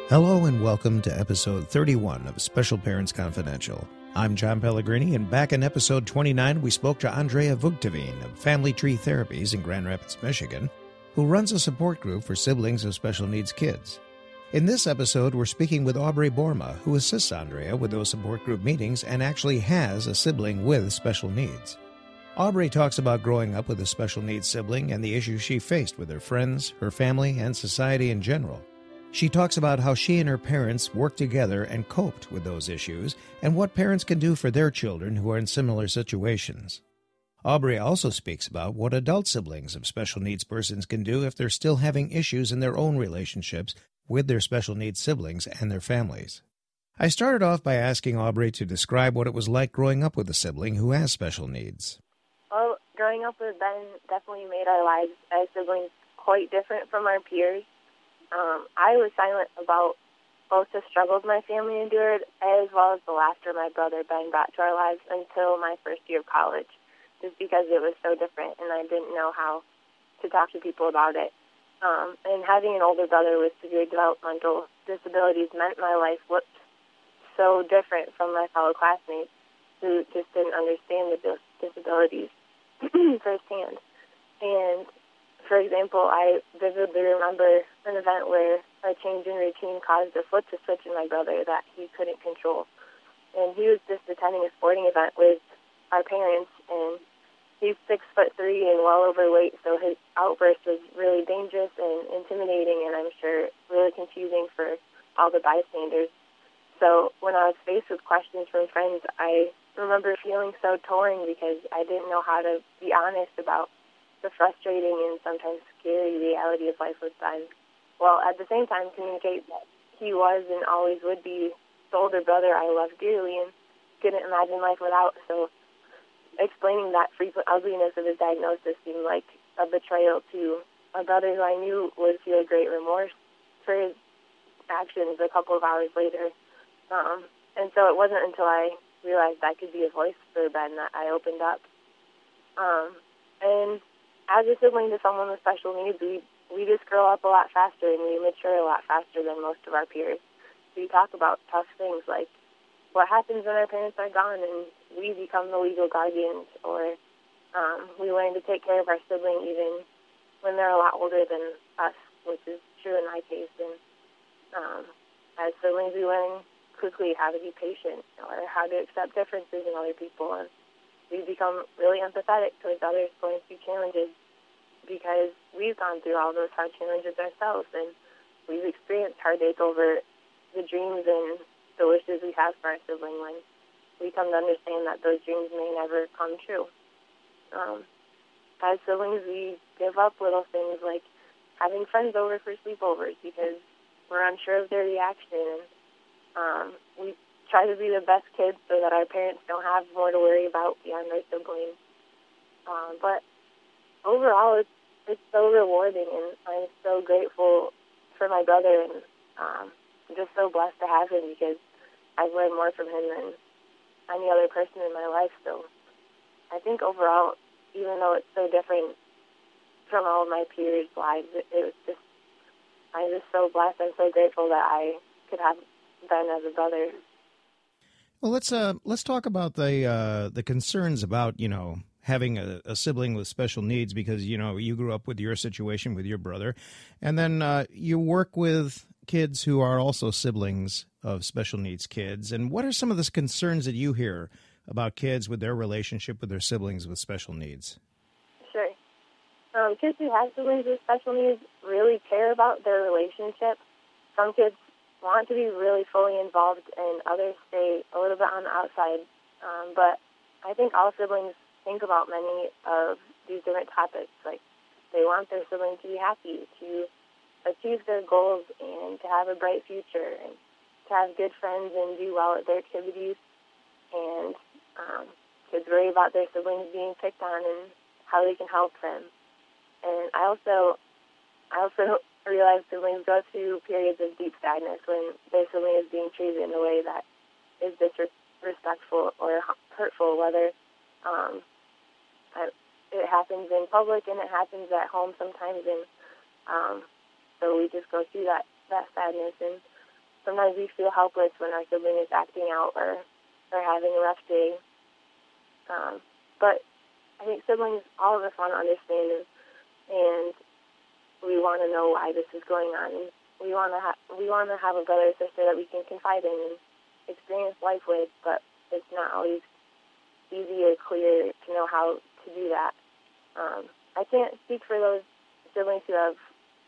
Hello and welcome to episode 31 of Special Parents Confidential. I'm John Pellegrini, and back in episode 29, we spoke to Andrea Vugteveen of Family Tree Therapies in Grand Rapids, Michigan, who runs a support group for siblings of special needs kids. In this episode, we're speaking with Aubrey Borma, who assists Andrea with those support group meetings and actually has a sibling with special needs. Aubrey talks about growing up with a special needs sibling and the issues she faced with her friends, her family, and society in general. She talks about how she and her parents worked together and coped with those issues and what parents can do for their children who are in similar situations. Aubrey also speaks about what adult siblings of special needs persons can do if they're still having issues in their own relationships with their special needs siblings and their families. I started off by asking Aubrey to describe what it was like growing up with a sibling who has special needs. Well, growing up with Ben definitely made our lives as siblings quite different from our peers. I was silent about both the struggles my family endured as well as the laughter my brother Ben brought to our lives until my first year of college, just because it was so different and I didn't know how to talk to people about it. And having an older brother with severe developmental disabilities meant my life looked so different from my fellow classmates who just didn't understand the disabilities firsthand. And for example, I vividly remember an event where a change in routine caused a flip to switch in my brother that he couldn't control. And he was just attending a sporting event with our parents, and he's 6'3" and well overweight, so his outburst was really dangerous and intimidating, and I'm sure really confusing for all the bystanders. So when I was faced with questions from friends, I remember feeling so torn because I didn't know how to be honest about the frustrating and sometimes scary reality of life with Ben, while at the same time communicate that he was and always would be the older brother I loved dearly and couldn't imagine life without. So explaining that frequent ugliness of his diagnosis seemed like a betrayal to a brother who I knew would feel great remorse for his actions a couple of hours later. And so it wasn't until I realized I could be a voice for Ben that I opened up. And as a sibling to someone with special needs, we just grow up a lot faster and we mature a lot faster than most of our peers. We talk about tough things like what happens when our parents are gone and we become the legal guardians, or we learn to take care of our sibling even when they're a lot older than us, which is true in my case. And as siblings, we learn quickly how to be patient or how to accept differences in other people. And we become really empathetic towards others going through challenges because we've gone through all those hard challenges ourselves, and we've experienced heartache over the dreams and the wishes we have for our sibling when we come to understand that those dreams may never come true. As siblings, we give up little things like having friends over for sleepovers because we're unsure of their reaction, and we try to be the best kids so that our parents don't have more to worry about beyond their siblings. But overall, it's so rewarding, and I'm so grateful for my brother, and I'm just so blessed to have him because I've learned more from him than any other person in my life. So I think overall, even though it's so different from all of my peers' lives, I'm just so blessed. I'm so grateful that I could have Ben as a brother. Well, let's talk about the concerns about having a sibling with special needs, because you grew up with your situation with your brother, and then you work with kids who are also siblings of special needs kids. And what are some of the concerns that you hear about kids with their relationship with their siblings with special needs? Sure. Kids who have siblings with special needs really care about their relationship. Some kids want to be really fully involved, and others stay a little bit on the outside. But I think all siblings think about many of these different topics. Like, they want their sibling to be happy, to achieve their goals, and to have a bright future, and to have good friends and do well at their activities. And kids worry about their siblings being picked on and how they can help them. And I also realize siblings go through periods of deep sadness when their sibling is being treated in a way that is disrespectful or hurtful, whether it happens in public and it happens at home sometimes. And so we just go through that sadness. And sometimes we feel helpless when our sibling is acting out or having a rough day. But I think siblings, all of us want to understand it, and we want to know why this is going on. And we want to have a brother or sister that we can confide in and experience life with, but it's not always easy or clear to know how to do that. I can't speak for those siblings who have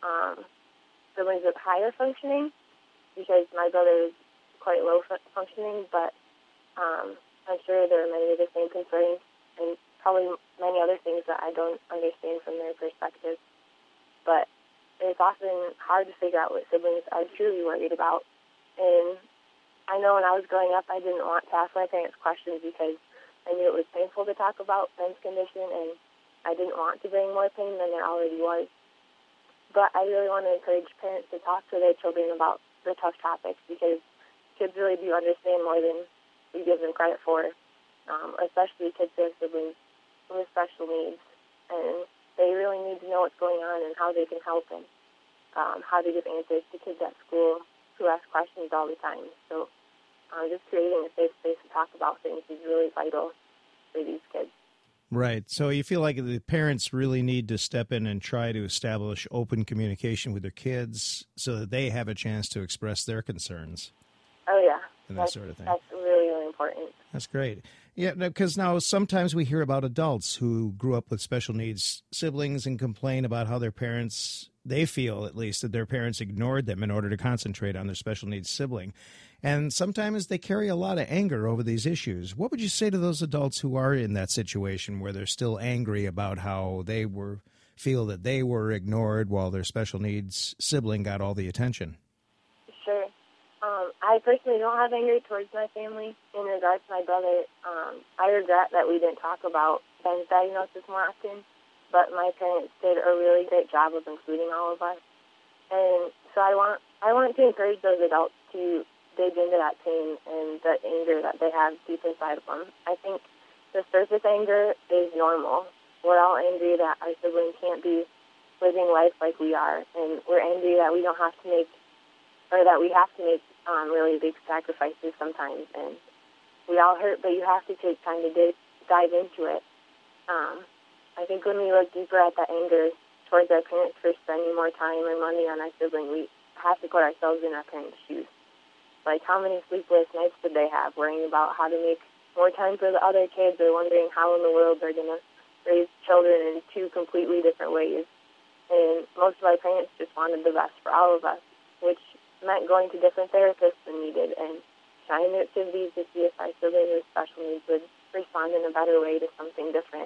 siblings with higher functioning, because my brother is quite low functioning, but I'm sure there are many of the same concerns and probably many other things that I don't understand from their perspective. But it's often hard to figure out what siblings are truly worried about. And I know when I was growing up, I didn't want to ask my parents questions because I knew it was painful to talk about Ben's condition, and I didn't want to bring more pain than there already was. But I really want to encourage parents to talk to their children about the tough topics, because kids really do understand more than we give them credit for, especially kids who have siblings with special needs. And they really need to know what's going on and how they can help, and how to give answers to kids at school who ask questions all the time. So just creating a safe space to talk about things is really vital for these kids. Right. So you feel like the parents really need to step in and try to establish open communication with their kids so that they have a chance to express their concerns. Oh, yeah. And that sort of thing. That's really, really important. That's great. Yeah, because now sometimes we hear about adults who grew up with special needs siblings and complain about how their parents, they feel at least, that their parents ignored them in order to concentrate on their special needs sibling. And sometimes they carry a lot of anger over these issues. What would you say to those adults who are in that situation where they're still angry about how they feel that they were ignored while their special needs sibling got all the attention? Sure. I personally don't have anger towards my family in regards to my brother. I regret that we didn't talk about Ben's diagnosis more often, but my parents did a really great job of including all of us. And so I want to encourage those adults to dig into that pain and the anger that they have deep inside of them. I think the surface anger is normal. We're all angry that our sibling can't be living life like we are, and we're angry that we don't have to make, or that we have to make really big sacrifices sometimes. And we all hurt, but you have to take time to dive into it. I think when we look deeper at that anger towards our parents for spending more time or money on our sibling, we have to put ourselves in our parents' shoes. Like, how many sleepless nights did they have worrying about how to make more time for the other kids, or wondering how in the world they're going to raise children in two completely different ways? And most of our parents just wanted the best for all of us, which meant going to different therapists when needed and trying new activities to see if our sibling with special needs would respond in a better way to something different.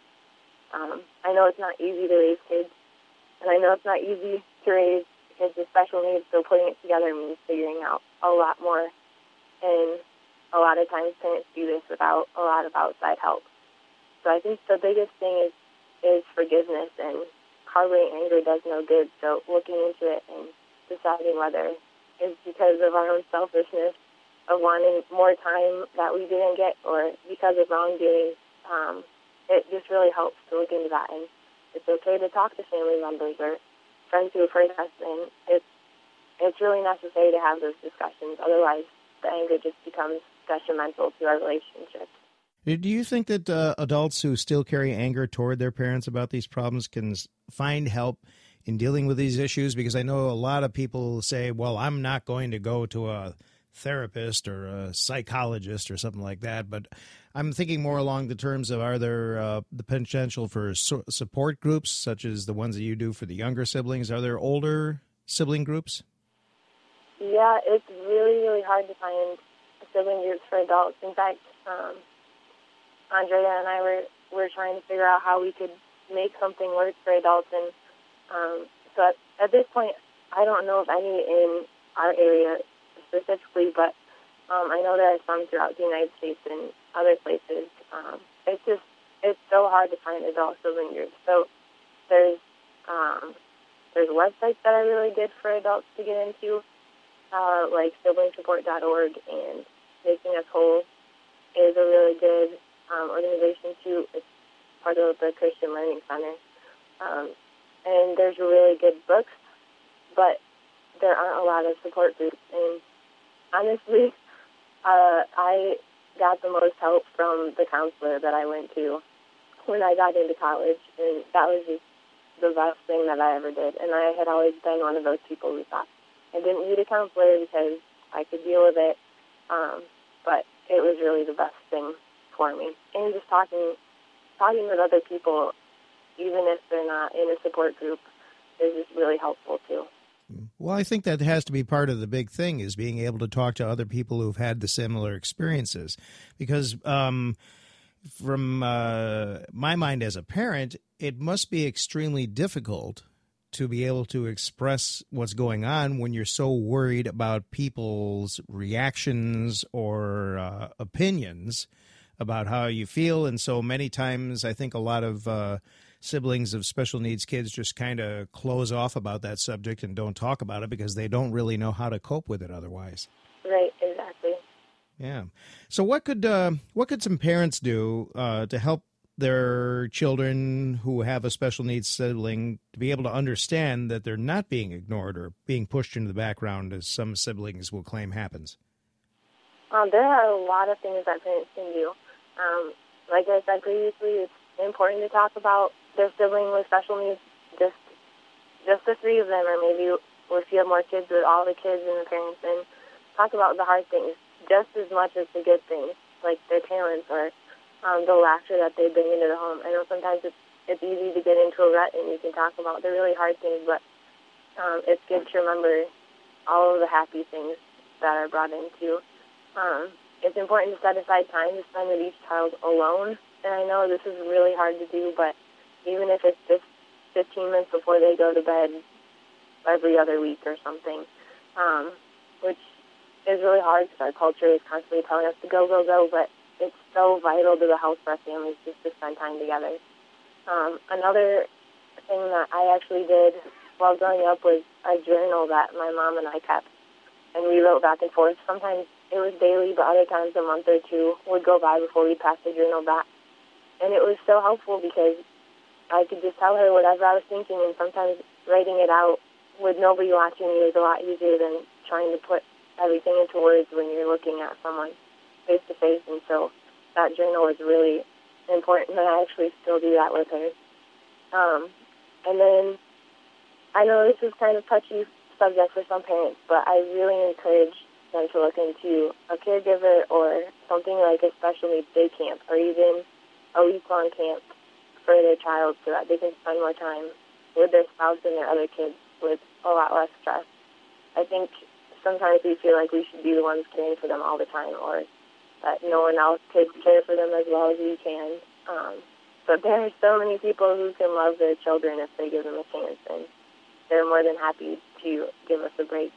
I know it's not easy to raise kids, and I know it's not easy to raise kids with special needs, so putting it together means figuring out a lot more. And a lot of times parents do this without a lot of outside help. So I think the biggest thing is forgiveness, and harboring anger does no good. So looking into it and deciding whether it's because of our own selfishness of wanting more time that we didn't get, or because of wrongdoing, it just really helps to look into that. And it's okay to talk to family members or friends who have hurt us, and it's really necessary to have those discussions. Otherwise, the anger just becomes detrimental to our relationship. Do you think that adults who still carry anger toward their parents about these problems can find help in dealing with these issues? Because I know a lot of people say, well, I'm not going to go to a therapist or a psychologist or something like that, but I'm thinking more along the terms of, are there the potential for support groups such as the ones that you do for the younger siblings? Are there older sibling groups? Yeah, it's really, really hard to find sibling groups for adults. In fact, Andrea and I were trying to figure out how we could make something work for adults, and so at this point, I don't know of any in our area specifically, but I know there are some throughout the United States and other places. It's so hard to find adult sibling groups. So there's websites that are really good for adults to get into, like siblingsupport.org, and Making Us Whole is a really good organization too. It's part of the Christian Learning Center. And there's really good books, but there aren't a lot of support groups. And Honestly, I got the most help from the counselor that I went to when I got into college, and that was just the best thing that I ever did. And I had always been one of those people who thought I didn't need a counselor because I could deal with it, but it was really the best thing for me. And just talking with other people, even if they're not in a support group, is just really helpful too. Well, I think that has to be part of the big thing, is being able to talk to other people who've had the similar experiences. Because from my mind as a parent, it must be extremely difficult to be able to express what's going on when you're so worried about people's reactions or opinions about how you feel. And so many times I think a lot of siblings of special needs kids just kind of close off about that subject and don't talk about it because they don't really know how to cope with it otherwise. Right, exactly. Yeah. So what could some parents do to help their children who have a special needs sibling to be able to understand that they're not being ignored or being pushed into the background, as some siblings will claim happens? There are a lot of things that parents can do. Like I said previously, it's important to talk about their sibling with special needs, just the three of them, or maybe if you have more kids, with all the kids and the parents, and talk about the hard things just as much as the good things, like their talents or the laughter that they bring into the home. I know sometimes it's easy to get into a rut and you can talk about the really hard things, but it's good to remember all of the happy things that are brought into. It's important to set aside time to spend with each child alone. And I know this is really hard to do, but even if it's just 15 minutes before they go to bed every other week or something, which is really hard because our culture is constantly telling us to go, go, go, but it's so vital to the health of our families just to spend time together. Another thing that I actually did while growing up was a journal that my mom and I kept, and we wrote back and forth. Sometimes it was daily, but other times a month or two would go by before we passed the journal back. And it was so helpful because I could just tell her whatever I was thinking, and sometimes writing it out with nobody watching me was a lot easier than trying to put everything into words when you're looking at someone face-to-face. And so that journal was really important, and I actually still do that with her. And then I know this is kind of touchy subject for some parents, but I really encourage them to look into a caregiver or something like a special needs day camp, or even a week-long camp for their child, so that they can spend more time with their spouse and their other kids with a lot less stress. I think sometimes we feel like we should be the ones caring for them all the time, or that no one else could care for them as well as we can. But there are so many people who can love their children if they give them a chance, and they're more than happy to give us a break.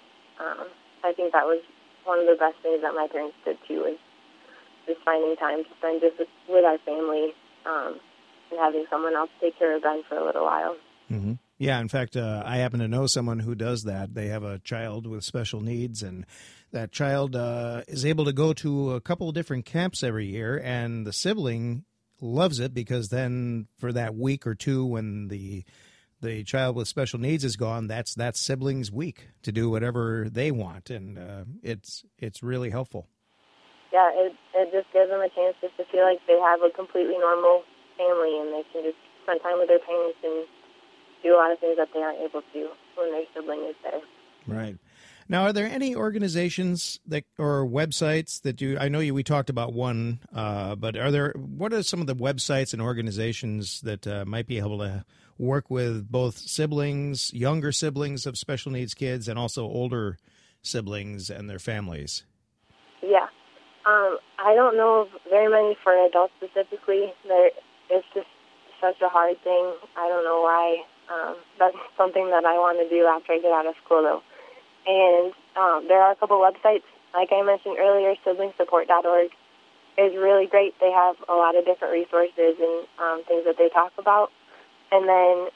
I think that was one of the best things that my parents did too, is just finding time to spend just with our family, and having someone else take care of them for a little while. Mm-hmm. Yeah, in fact, I happen to know someone who does that. They have a child with special needs, and that child is able to go to a couple of different camps every year, and the sibling loves it because then for that week or two when the child with special needs is gone, that's that sibling's week to do whatever they want, and it's really helpful. Yeah, it just gives them a chance just to feel like they have a completely normal family, and they can just spend time with their parents and do a lot of things that they aren't able to when their sibling is there. Right. Now, are there any organizations that or websites that I know we talked about one, but what are some of the websites and organizations that might be able to work with both siblings, younger siblings of special needs kids, and also older siblings and their families? Yeah. I don't know of very many for adults specifically. It's just such a hard thing. I don't know why. That's something that I want to do after I get out of school, though. And there are a couple websites. Like I mentioned earlier, siblingsupport.org is really great. They have a lot of different resources and things that they talk about. And then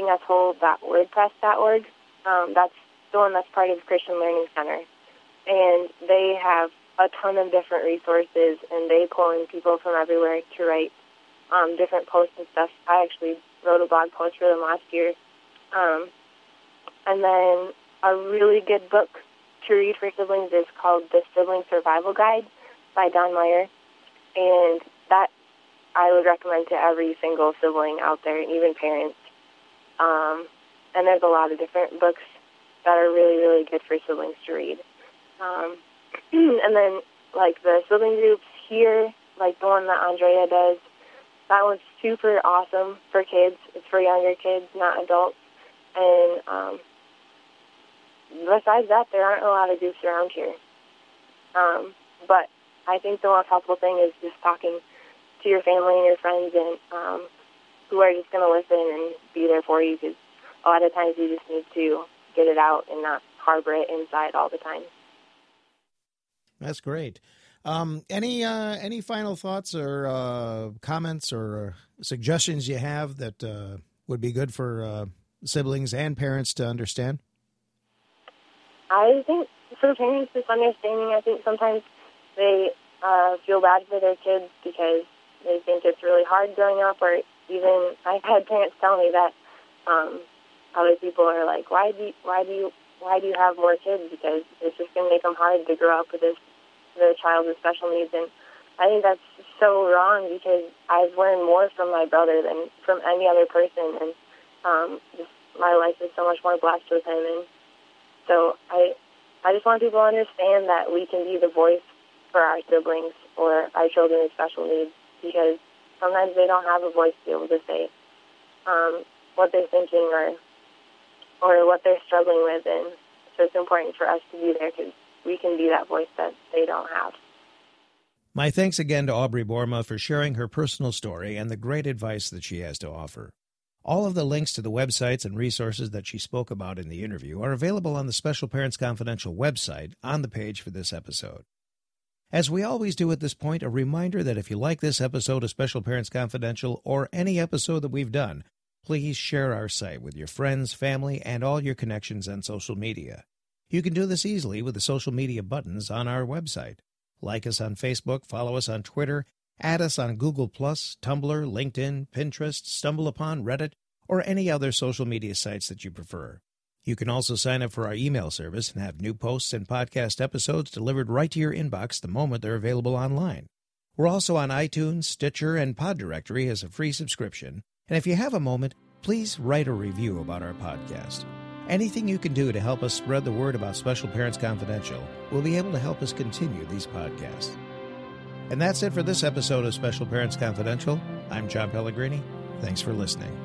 makinguswhole.wordpress.org, that's the one that's part of Christian Learning Center. And they have a ton of different resources, and they pull in people from everywhere to write different posts and stuff. I actually wrote a blog post for them last year. And then a really good book to read for siblings is called The Sibling Survival Guide by Don Meyer, and that I would recommend to every single sibling out there, and even parents. And there's a lot of different books that are really, really good for siblings to read. And then, like, the sibling groups here, like the one that Andrea does, that one's super awesome for kids. It's for younger kids, not adults. And besides that, there aren't a lot of groups around here. But I think the most helpful thing is just talking to your family and your friends, and who are just going to listen and be there for you, because a lot of times you just need to get it out and not harbor it inside all the time. That's great. Any final thoughts or comments or suggestions you have that would be good for siblings and parents to understand? I think for parents, this understanding, I think sometimes they feel bad for their kids because they think it's really hard growing up, or even I've had parents tell me that other people are like, why do you have more kids? Because it's just going to make them hard to grow up with the child with special needs. And I think that's so wrong, because I've learned more from my brother than from any other person, and my life is so much more blessed with him. And so I just want people to understand that we can be the voice for our siblings or our children with special needs, because sometimes they don't have a voice to be able to say what they're thinking or what they're struggling with. And so it's important for us to be there, because we can be that voice that they don't have. My thanks again to Aubrey Borma for sharing her personal story and the great advice that she has to offer. All of the links to the websites and resources that she spoke about in the interview are available on the Special Parents Confidential website on the page for this episode. As we always do at this point, a reminder that if you like this episode of Special Parents Confidential or any episode that we've done, please share our site with your friends, family, and all your connections on social media. You can do this easily with the social media buttons on our website. Like us on Facebook, follow us on Twitter, add us on Google+, Tumblr, LinkedIn, Pinterest, StumbleUpon, Reddit, or any other social media sites that you prefer. You can also sign up for our email service and have new posts and podcast episodes delivered right to your inbox the moment they're available online. We're also on iTunes, Stitcher, and PodDirectory as a free subscription. And if you have a moment, please write a review about our podcast. Anything you can do to help us spread the word about Special Parents Confidential will be able to help us continue these podcasts. And that's it for this episode of Special Parents Confidential. I'm John Pellegrini. Thanks for listening.